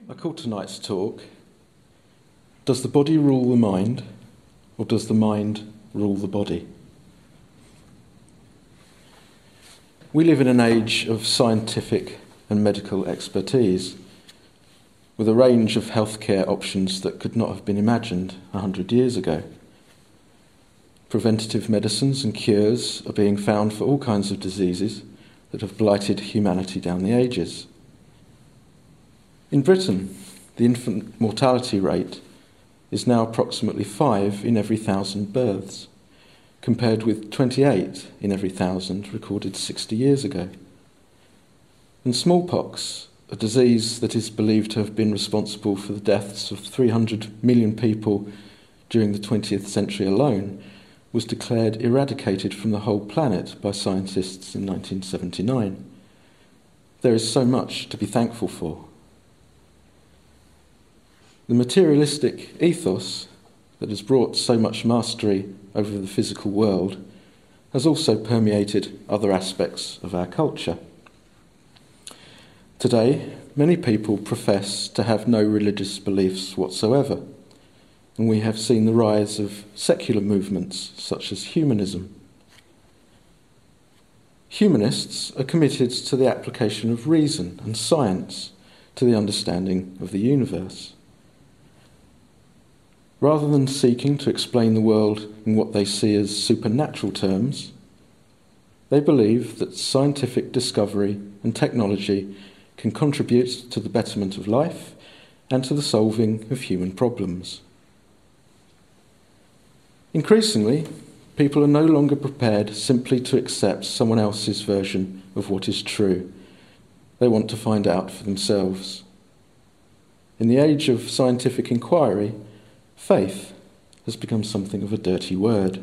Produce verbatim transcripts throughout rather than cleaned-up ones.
I call tonight's talk, Does the Body Rule the Mind, or Does the Mind Rule the Body? We live in an age of scientific and medical expertise, with a range of healthcare options that could not have been imagined a hundred years ago. Preventative medicines and cures are being found for all kinds of diseases that have blighted humanity down the ages. In Britain, the infant mortality rate is now approximately five in every thousand births, compared with twenty-eight in every thousand recorded sixty years ago. And smallpox, a disease that is believed to have been responsible for the deaths of three hundred million people during the twentieth century alone, was declared eradicated from the whole planet by scientists in nineteen seventy-nine. There is so much to be thankful for. The materialistic ethos that has brought so much mastery over the physical world has also permeated other aspects of our culture. Today, many people profess to have no religious beliefs whatsoever, and we have seen the rise of secular movements such as humanism. Humanists are committed to the application of reason and science to the understanding of the universe. Rather than seeking to explain the world in what they see as supernatural terms, they believe that scientific discovery and technology can contribute to the betterment of life and to the solving of human problems. Increasingly, people are no longer prepared simply to accept someone else's version of what is true. They want to find out for themselves. In the age of scientific inquiry, faith has become something of a dirty word.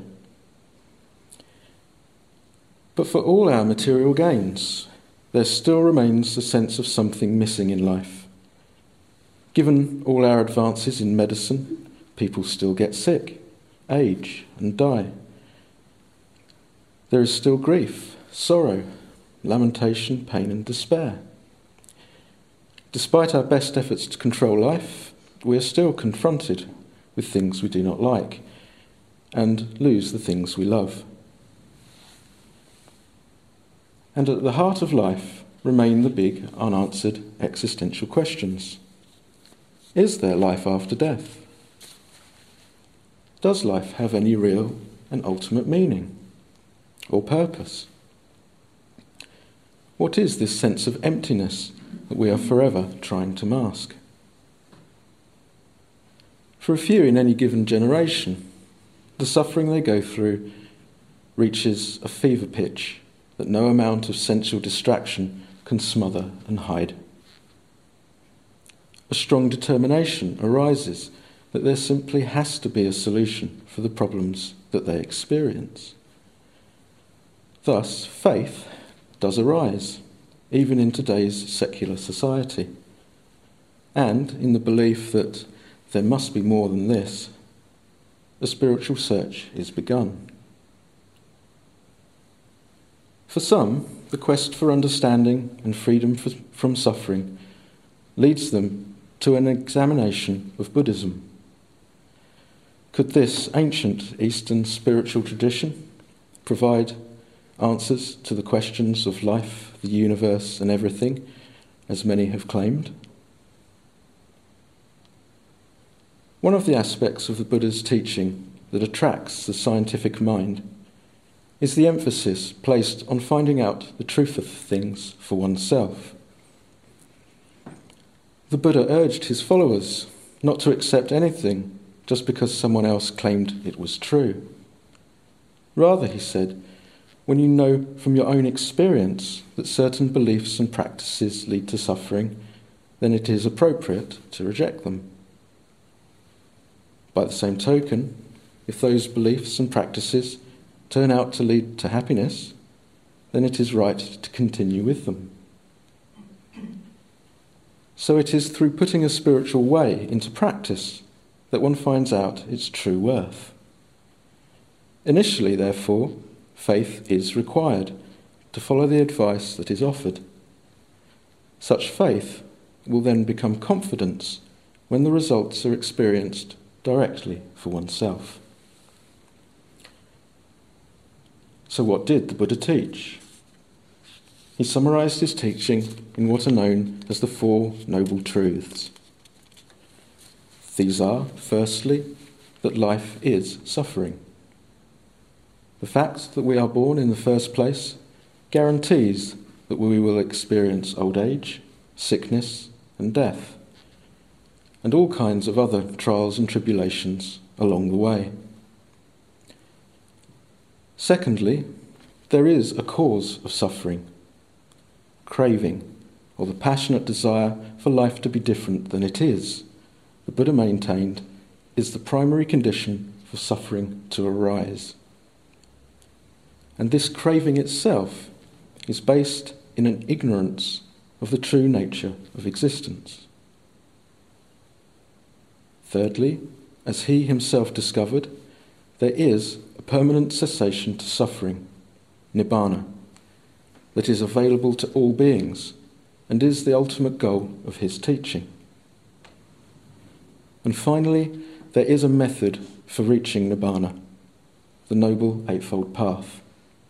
But for all our material gains, there still remains a sense of something missing in life. Given all our advances in medicine, people still get sick, age, and die. There is still grief, sorrow, lamentation, pain, and despair. Despite our best efforts to control life, we are still confronted with things we do not like, and lose the things we love. And at the heart of life remain the big, unanswered existential questions. Is there life after death? Does life have any real and ultimate meaning or purpose? What is this sense of emptiness that we are forever trying to mask? For a few in any given generation, the suffering they go through reaches a fever pitch that no amount of sensual distraction can smother and hide. A strong determination arises that there simply has to be a solution for the problems that they experience. Thus, faith does arise, even in today's secular society, and in the belief that there must be more than this, a spiritual search is begun. For some, the quest for understanding and freedom for, from suffering leads them to an examination of Buddhism. Could this ancient Eastern spiritual tradition provide answers to the questions of life, the universe, and everything, as many have claimed? One of the aspects of the Buddha's teaching that attracts the scientific mind is the emphasis placed on finding out the truth of things for oneself. The Buddha urged his followers not to accept anything just because someone else claimed it was true. Rather, he said, when you know from your own experience that certain beliefs and practices lead to suffering, then it is appropriate to reject them. By the same token, if those beliefs and practices turn out to lead to happiness, then it is right to continue with them. So it is through putting a spiritual way into practice that one finds out its true worth. Initially, therefore, faith is required to follow the advice that is offered. Such faith will then become confidence when the results are experienced directly for oneself. So what did the Buddha teach? He summarized his teaching in what are known as the Four Noble Truths. These are, firstly, that life is suffering. The fact that we are born in the first place guarantees that we will experience old age, sickness, and death, and all kinds of other trials and tribulations along the way. Secondly, there is a cause of suffering, craving, or the passionate desire for life to be different than it is. The Buddha maintained is the primary condition for suffering to arise. And this craving itself is based in an ignorance of the true nature of existence. Thirdly, as he himself discovered, there is a permanent cessation to suffering, nibbana, that is available to all beings and is the ultimate goal of his teaching. And finally, there is a method for reaching nibbana, the Noble Eightfold Path.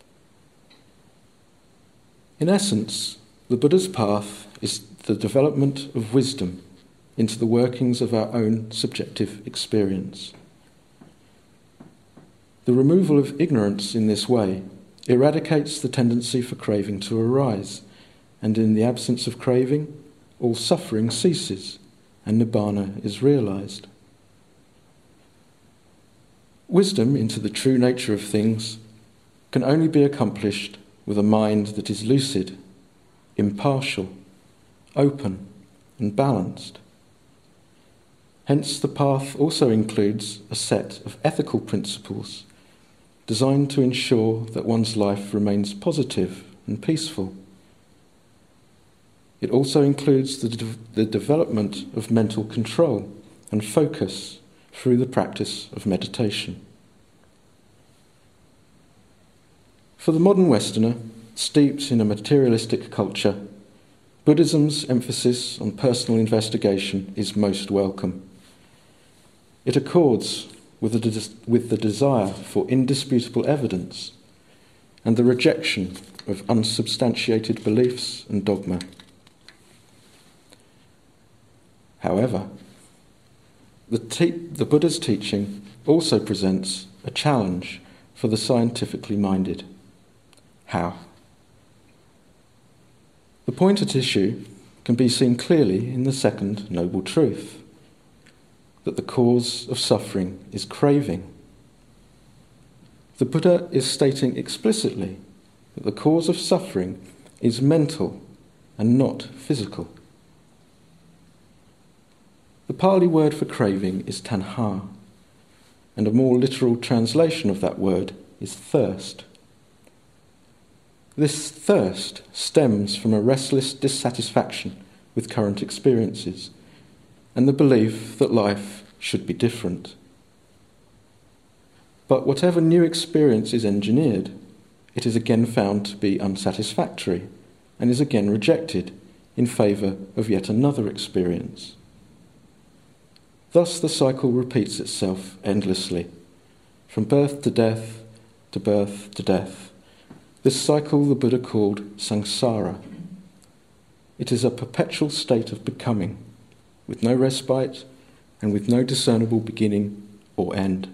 In essence, the Buddha's path is the development of wisdom into the workings of our own subjective experience. The removal of ignorance in this way eradicates the tendency for craving to arise, and in the absence of craving, all suffering ceases and nibbana is realized. Wisdom into the true nature of things can only be accomplished with a mind that is lucid, impartial, open, and balanced. Hence, the path also includes a set of ethical principles designed to ensure that one's life remains positive and peaceful. It also includes the, de- the development of mental control and focus through the practice of meditation. For the modern Westerner, steeped in a materialistic culture, Buddhism's emphasis on personal investigation is most welcome. It accords with the, des- with the desire for indisputable evidence and the rejection of unsubstantiated beliefs and dogma. However, the, te- the Buddha's teaching also presents a challenge for the scientifically minded. How? The point at issue can be seen clearly in the second noble truth, that the cause of suffering is craving. The Buddha is stating explicitly that the cause of suffering is mental and not physical. The Pali word for craving is tanha, and a more literal translation of that word is thirst. This thirst stems from a restless dissatisfaction with current experiences and the belief that life should be different. But whatever new experience is engineered, it is again found to be unsatisfactory and is again rejected in favour of yet another experience. Thus the cycle repeats itself endlessly, from birth to death, to birth to death. This cycle the Buddha called samsara. It is a perpetual state of becoming, with no respite and with no discernible beginning or end.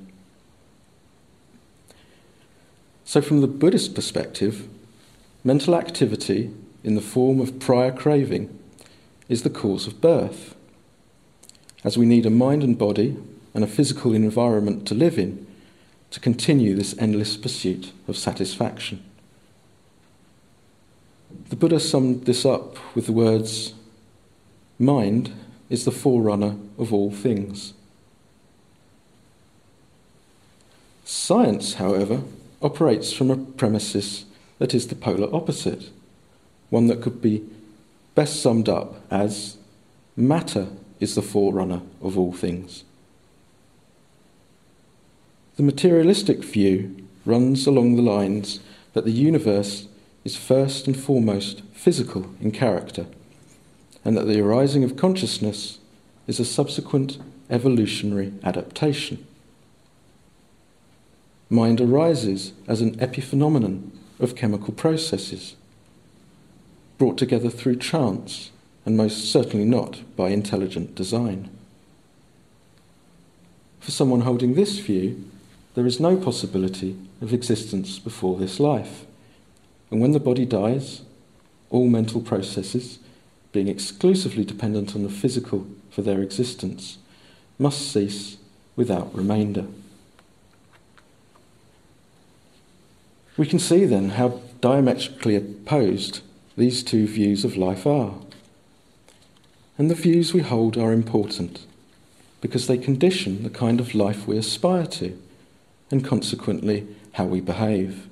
So from the Buddhist perspective, mental activity in the form of prior craving is the cause of birth, as we need a mind and body and a physical environment to live in to continue this endless pursuit of satisfaction. The Buddha summed this up with the words, "Mind is the forerunner of all things." Science, however, operates from a premises that is the polar opposite, one that could be best summed up as matter is the forerunner of all things. The materialistic view runs along the lines that the universe is first and foremost physical in character, and that the arising of consciousness is a subsequent evolutionary adaptation. Mind arises as an epiphenomenon of chemical processes, brought together through chance, and most certainly not by intelligent design. For someone holding this view, there is no possibility of existence before this life, and when the body dies, all mental processes, being exclusively dependent on the physical for their existence, must cease without remainder. We can see then how diametrically opposed these two views of life are. And the views we hold are important because they condition the kind of life we aspire to and consequently how we behave.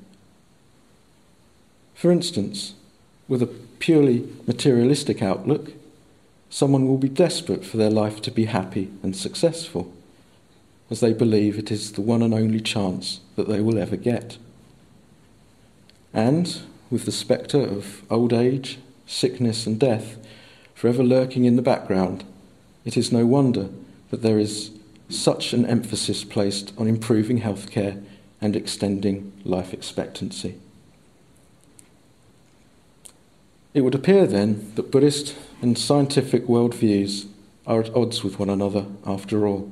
For instance, with a purely materialistic outlook, someone will be desperate for their life to be happy and successful, as they believe it is the one and only chance that they will ever get. And, with the spectre of old age, sickness and death forever lurking in the background, it is no wonder that there is such an emphasis placed on improving healthcare and extending life expectancy. It would appear then that Buddhist and scientific worldviews are at odds with one another after all.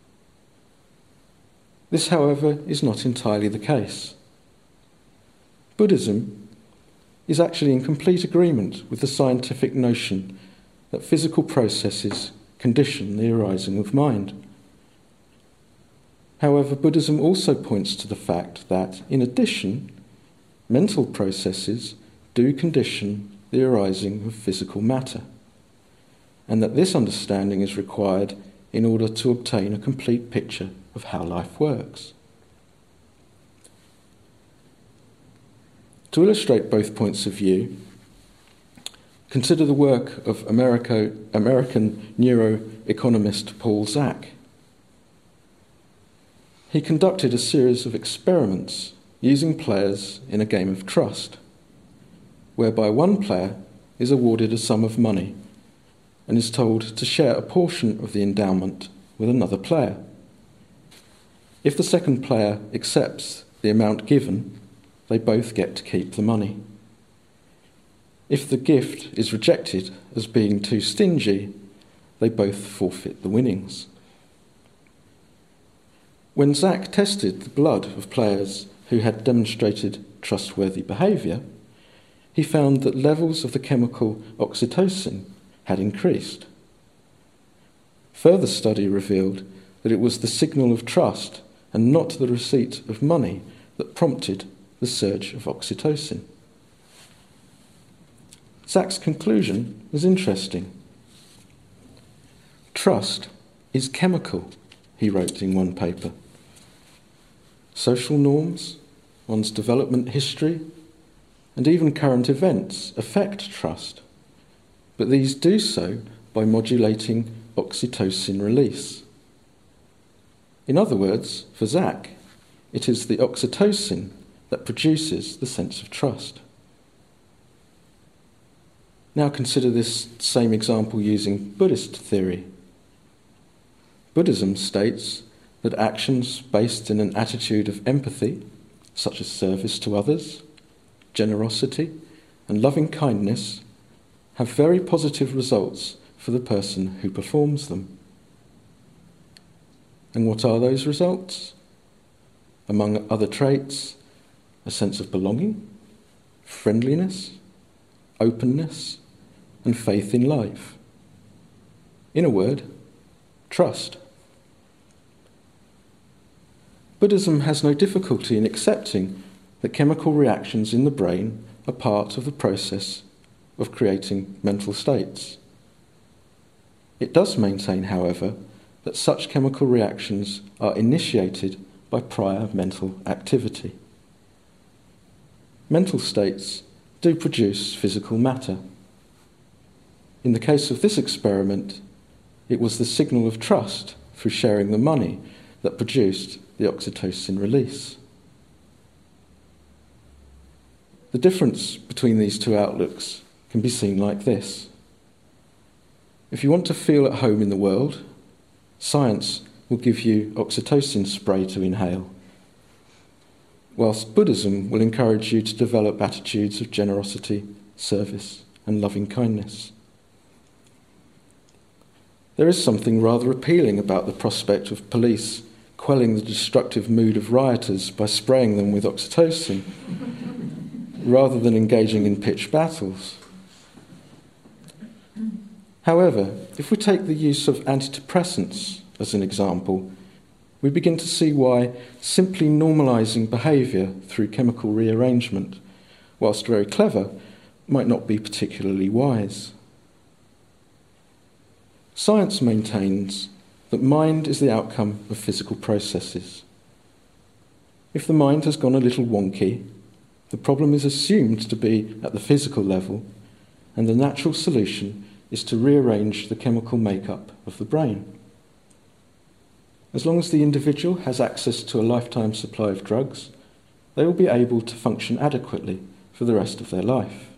This, however, is not entirely the case. Buddhism is actually in complete agreement with the scientific notion that physical processes condition the arising of mind. However, Buddhism also points to the fact that, in addition, mental processes do condition the arising of physical matter, and that this understanding is required in order to obtain a complete picture of how life works. To illustrate both points of view, consider the work of Americo, American neuroeconomist Paul Zak. He conducted a series of experiments using players in a game of trust, whereby one player is awarded a sum of money and is told to share a portion of the endowment with another player. If the second player accepts the amount given, they both get to keep the money. If the gift is rejected as being too stingy, they both forfeit the winnings. When Zak tested the blood of players who had demonstrated trustworthy behaviour, he found that levels of the chemical oxytocin had increased. Further study revealed that it was the signal of trust and not the receipt of money that prompted the surge of oxytocin. Zak's conclusion was interesting. Trust is chemical, he wrote in one paper. Social norms, one's development history, and even current events affect trust, but these do so by modulating oxytocin release. In other words, for Zak, it is the oxytocin that produces the sense of trust. Now consider this same example using Buddhist theory. Buddhism states that actions based in an attitude of empathy, such as service to others, generosity, and loving kindness, have very positive results for the person who performs them. And what are those results? Among other traits, a sense of belonging, friendliness, openness, and faith in life. In a word, trust. Buddhism has no difficulty in accepting that chemical reactions in the brain are part of the process of creating mental states. It does maintain, however, that such chemical reactions are initiated by prior mental activity. Mental states do produce physical matter. In the case of this experiment, it was the signal of trust through sharing the money that produced the oxytocin release. The difference between these two outlooks can be seen like this. If you want to feel at home in the world, science will give you oxytocin spray to inhale, whilst Buddhism will encourage you to develop attitudes of generosity, service, and loving kindness. There is something rather appealing about the prospect of police quelling the destructive mood of rioters by spraying them with oxytocin, rather than engaging in pitched battles. However, if we take the use of antidepressants as an example, we begin to see why simply normalising behaviour through chemical rearrangement, whilst very clever, might not be particularly wise. Science maintains that mind is the outcome of physical processes. If the mind has gone a little wonky, the problem is assumed to be at the physical level, and the natural solution is to rearrange the chemical makeup of the brain. As long as the individual has access to a lifetime supply of drugs, they will be able to function adequately for the rest of their life.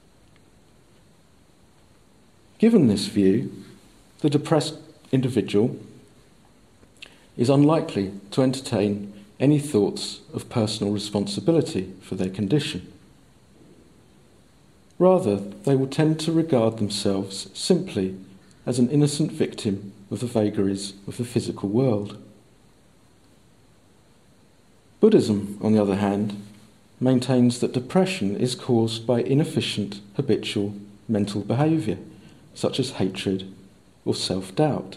Given this view, the depressed individual is unlikely to entertain any thoughts of personal responsibility for their condition. Rather, they will tend to regard themselves simply as an innocent victim of the vagaries of the physical world. Buddhism, on the other hand, maintains that depression is caused by inefficient habitual mental behaviour, such as hatred or self-doubt.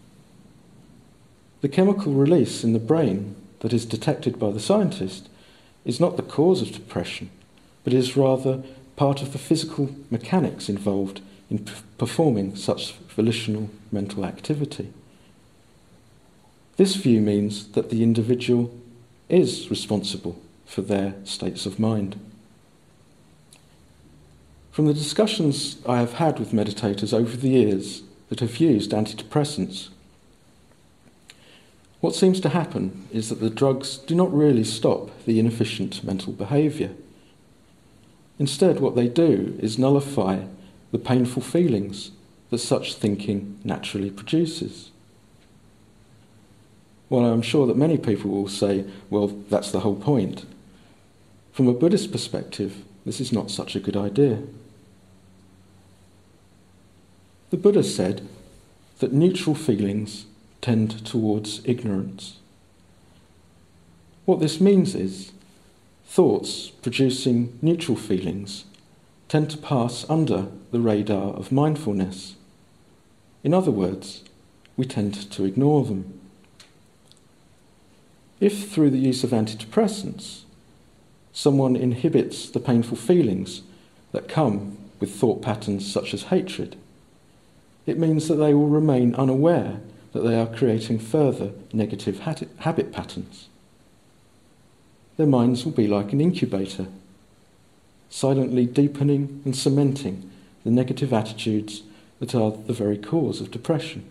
The chemical release in the brain that is detected by the scientist is not the cause of depression, but is rather part of the physical mechanics involved in p- performing such volitional mental activity. This view means that the individual is responsible for their states of mind. From the discussions I have had with meditators over the years that have used antidepressants, what seems to happen is that the drugs do not really stop the inefficient mental behaviour. Instead, what they do is nullify the painful feelings that such thinking naturally produces. While I'm sure that many people will say, well, that's the whole point, from a Buddhist perspective, this is not such a good idea. The Buddha said that neutral feelings tend towards ignorance. What this means is thoughts producing neutral feelings tend to pass under the radar of mindfulness. In other words, we tend to ignore them. If through the use of antidepressants, someone inhibits the painful feelings that come with thought patterns such as hatred, it means that they will remain unaware that they are creating further negative habit patterns. Their minds will be like an incubator, silently deepening and cementing the negative attitudes that are the very cause of depression.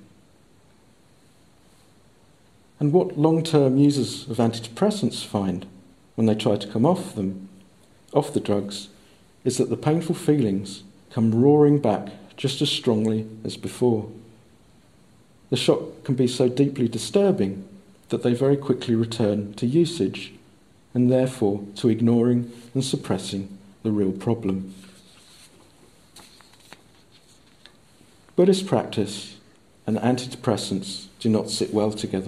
And what long-term users of antidepressants find when they try to come off them, off the drugs, is that the painful feelings come roaring back just as strongly as before. The shock can be so deeply disturbing that they very quickly return to usage and therefore to ignoring and suppressing the real problem. Buddhist practice and antidepressants do not sit well together.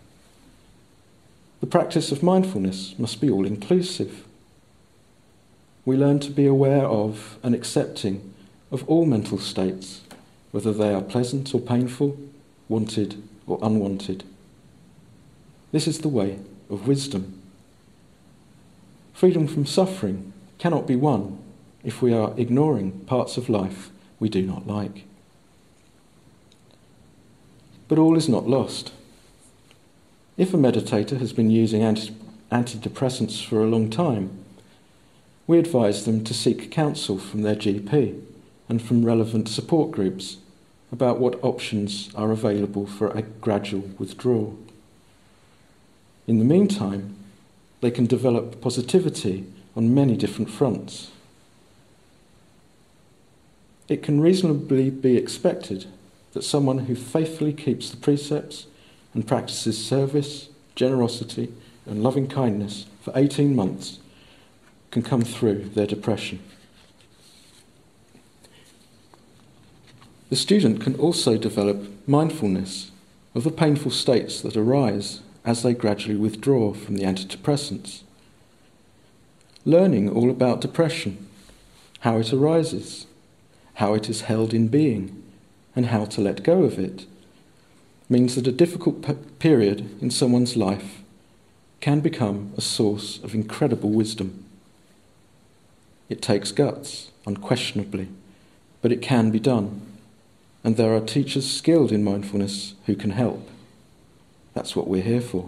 The practice of mindfulness must be all-inclusive. We learn to be aware of and accepting of all mental states, whether they are pleasant or painful, wanted or unwanted. This is the way of wisdom. Freedom from suffering cannot be won if we are ignoring parts of life we do not like. But all is not lost. If a meditator has been using anti- antidepressants for a long time, we advise them to seek counsel from their G P and from relevant support groups about what options are available for a gradual withdrawal. In the meantime, they can develop positivity on many different fronts. It can reasonably be expected that someone who faithfully keeps the precepts and practices service, generosity, and loving kindness for eighteen months can come through their depression. The student can also develop mindfulness of the painful states that arise as they gradually withdraw from the antidepressants. Learning all about depression, how it arises, how it is held in being, and how to let go of it, means that a difficult p- period in someone's life can become a source of incredible wisdom. It takes guts, unquestionably, but it can be done, and there are teachers skilled in mindfulness who can help. That's what we're here for.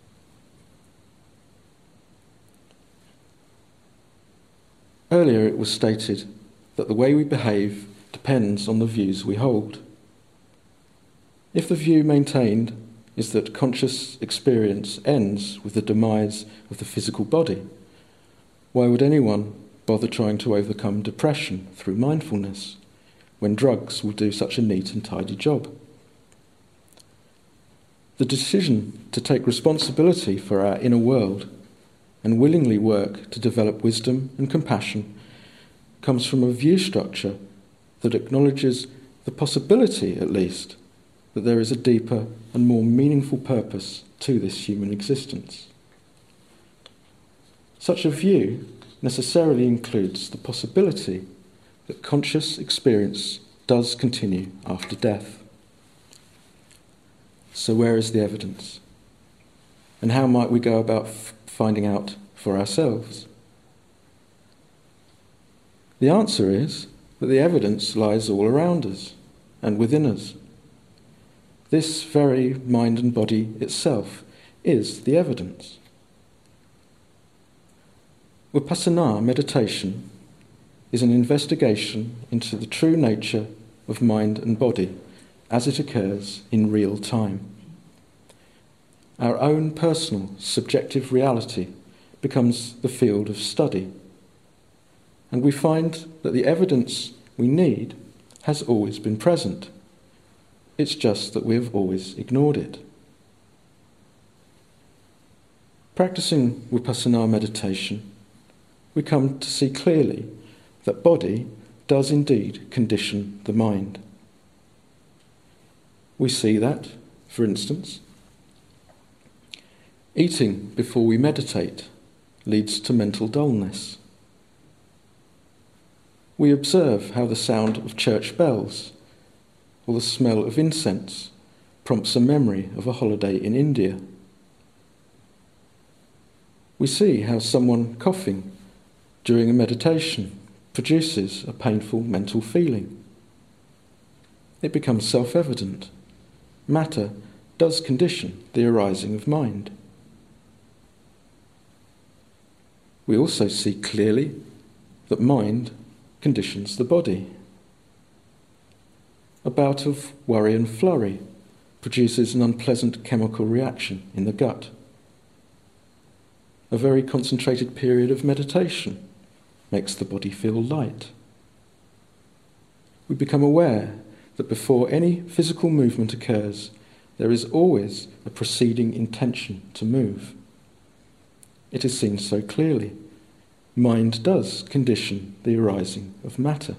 Earlier it was stated that the way we behave depends on the views we hold. If the view maintained is that conscious experience ends with the demise of the physical body, why would anyone bother trying to overcome depression through mindfulness when drugs will do such a neat and tidy job? The decision to take responsibility for our inner world and willingly work to develop wisdom and compassion comes from a view structure that acknowledges the possibility, at least, that there is a deeper and more meaningful purpose to this human existence. Such a view necessarily includes the possibility that conscious experience does continue after death. So where is the evidence? And how might we go about f- finding out for ourselves? The answer is that the evidence lies all around us and within us. This very mind and body itself is the evidence. Vipassana meditation is an investigation into the true nature of mind and body as it occurs in real time. Our own personal, subjective reality becomes the field of study, and we find that the evidence we need has always been present. It's just that we have always ignored it. Practicing Vipassana meditation, we come to see clearly that body does indeed condition the mind. We see that, for instance, eating before we meditate leads to mental dullness. We observe how the sound of church bells or the smell of incense prompts a memory of a holiday in India. We see how someone coughing during a meditation produces a painful mental feeling. It becomes self-evident. Matter does condition the arising of mind. We also see clearly that mind conditions the body. A bout of worry and flurry produces an unpleasant chemical reaction in the gut. A very concentrated period of meditation makes the body feel light. We become aware that before any physical movement occurs, there is always a preceding intention to move. It is seen so clearly. Mind does condition the arising of matter.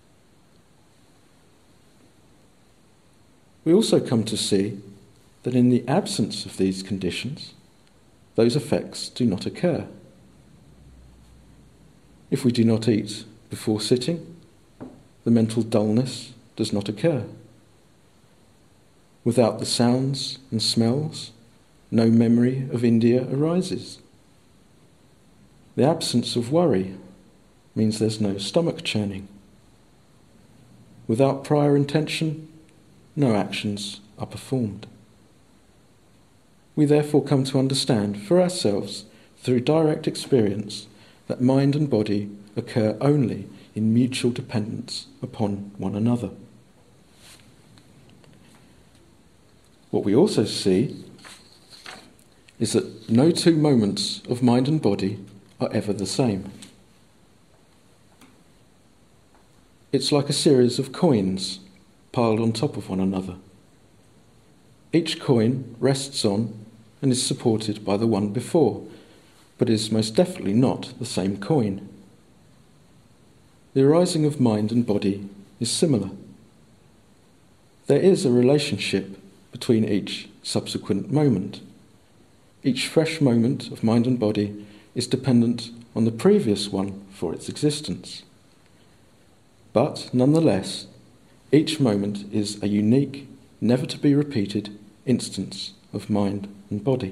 We also come to see that in the absence of these conditions, those effects do not occur. If we do not eat before sitting, the mental dullness does not occur. Without the sounds and smells, no memory of India arises. The absence of worry means there's no stomach churning. Without prior intention, no actions are performed. We therefore come to understand for ourselves through direct experience that mind and body occur only in mutual dependence upon one another. What we also see is that no two moments of mind and body are ever the same. It's like a series of coins piled on top of one another. Each coin rests on and is supported by the one before, but is most definitely not the same coin. The arising of mind and body is similar. There is a relationship between each subsequent moment. Each fresh moment of mind and body is dependent on the previous one for its existence. But nonetheless, each moment is a unique, never to be repeated instance of mind and body.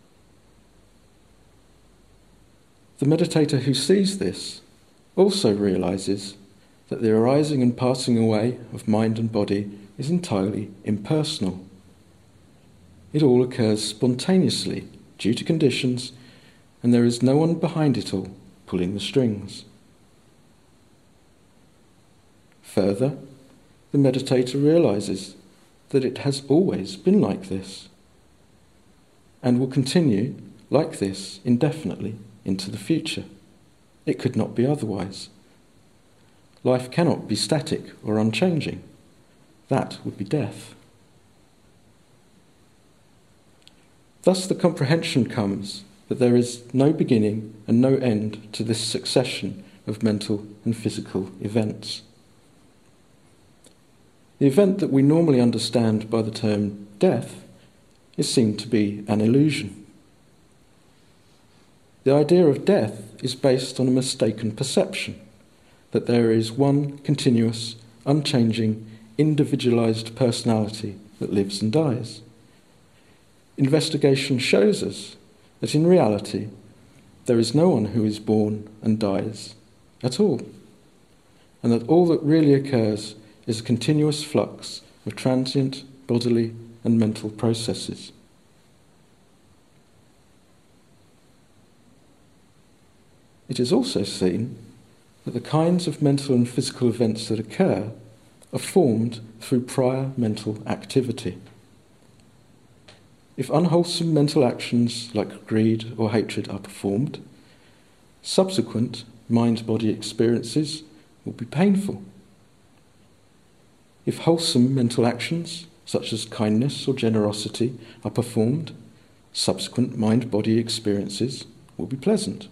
The meditator who sees this also realizes that the arising and passing away of mind and body is entirely impersonal. It all occurs spontaneously due to conditions, and there is no one behind it all pulling the strings. Further, the meditator realizes that it has always been like this, and will continue like this indefinitely into the future. It could not be otherwise. Life cannot be static or unchanging. That would be death. Thus the comprehension comes that there is no beginning and no end to this succession of mental and physical events. The event that we normally understand by the term death is seen to be an illusion. The idea of death is based on a mistaken perception that there is one continuous, unchanging, individualized personality that lives and dies. Investigation shows us that in reality there is no one who is born and dies at all, and that all that really occurs is a continuous flux of transient bodily and mental processes. It is also seen that the kinds of mental and physical events that occur are formed through prior mental activity. If unwholesome mental actions like greed or hatred are performed, subsequent mind-body experiences will be painful. If wholesome mental actions, such as kindness or generosity, are performed, subsequent mind-body experiences will be pleasant.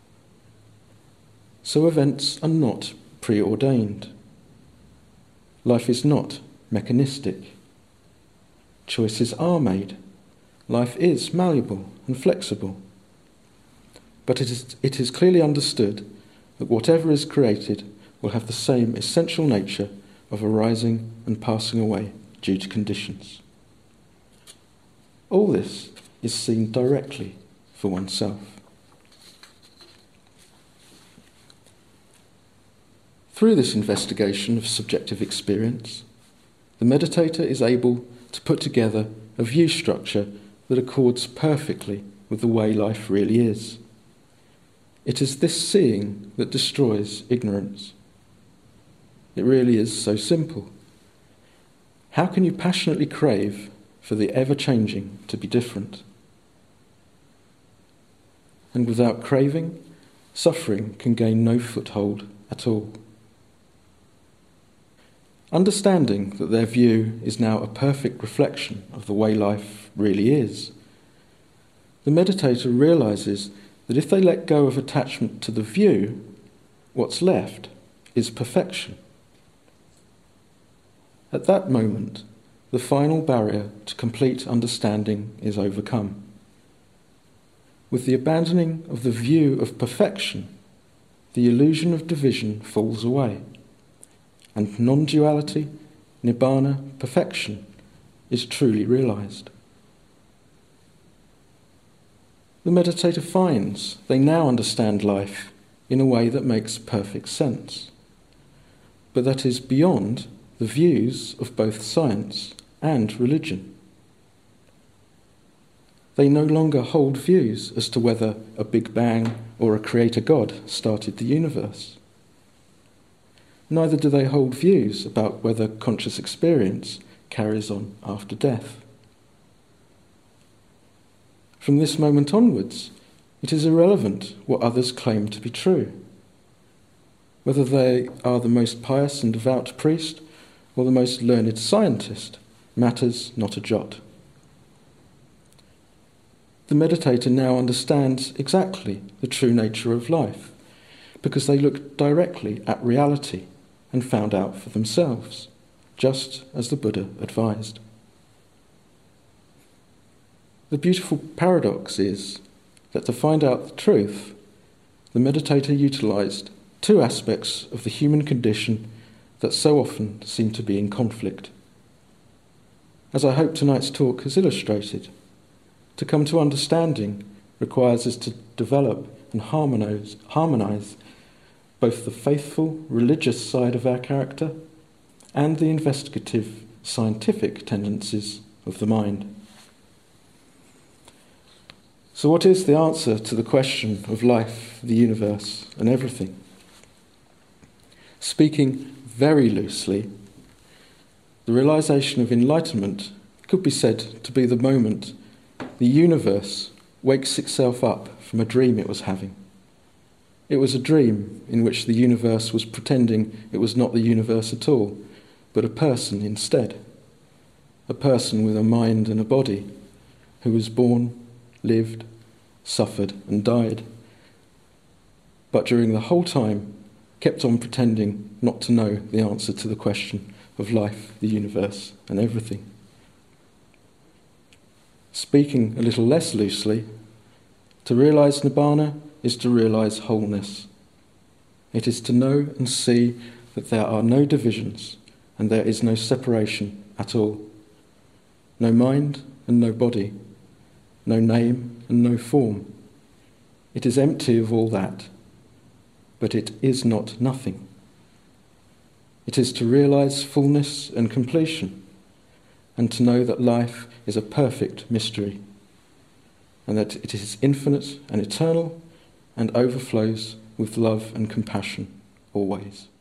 So events are not preordained. Life is not mechanistic. Choices are made. Life is malleable and flexible. But it is, it is clearly understood that whatever is created will have the same essential nature of arising and passing away due to conditions. All this is seen directly for oneself. Through this investigation of subjective experience, the meditator is able to put together a view structure that accords perfectly with the way life really is. It is this seeing that destroys ignorance. It really is so simple. How can you passionately crave for the ever-changing to be different? And without craving, suffering can gain no foothold at all. Understanding that their view is now a perfect reflection of the way life really is, the meditator realizes that if they let go of attachment to the view, what's left is perfection. At that moment, the final barrier to complete understanding is overcome. With the abandoning of the view of perfection, the illusion of division falls away, and non-duality, nibbana, perfection, is truly realized. The meditator finds they now understand life in a way that makes perfect sense, but that is beyond the views of both science and religion. They no longer hold views as to whether a Big Bang or a Creator God started the universe. Neither do they hold views about whether conscious experience carries on after death. From this moment onwards, it is irrelevant what others claim to be true. Whether they are the most pious and devout priest, or the most learned scientist matters not a jot. The meditator now understands exactly the true nature of life, because they looked directly at reality and found out for themselves, just as the Buddha advised. The beautiful paradox is that to find out the truth, the meditator utilised two aspects of the human condition that so often seem to be in conflict. As I hope tonight's talk has illustrated, to come to understanding requires us to develop and harmonise, harmonise both the faithful religious side of our character and the investigative scientific tendencies of the mind. So what is the answer to the question of life, the universe, and everything? Speaking very loosely, the realisation of enlightenment could be said to be the moment the universe wakes itself up from a dream it was having. It was a dream in which the universe was pretending it was not the universe at all, but a person instead. A person with a mind and a body, who was born, lived, suffered and died, but during the whole time kept on pretending not to know the answer to the question of life, the universe and everything. Speaking a little less loosely, to realise Nibbana is to realise wholeness. It is to know and see that there are no divisions and there is no separation at all. No mind and no body, no name and no form. It is empty of all that, but it is not nothing. It is to realise fullness and completion, and to know that life is a perfect mystery, and that it is infinite and eternal and overflows with love and compassion always.